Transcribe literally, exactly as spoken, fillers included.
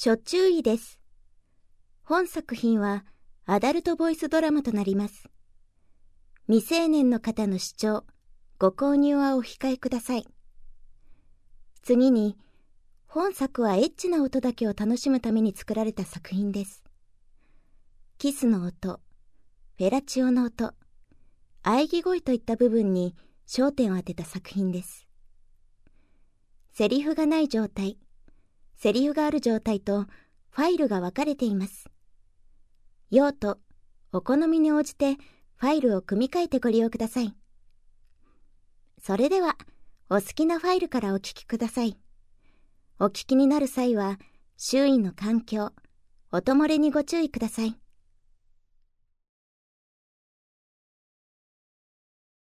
諸注意です。本作品はアダルトボイスドラマとなります。未成年の方の視聴、ご購入はお控えください。次に、本作はエッチな音だけを楽しむために作られた作品です。キスの音、フェラチオの音、喘ぎ声といった部分に焦点を当てた作品です。セリフがない状態、セリフがある状態とファイルが分かれています。用途、お好みに応じてファイルを組み替えてご利用ください。それでは、お好きなファイルからお聞きください。お聞きになる際は、周囲の環境、音漏れにご注意ください。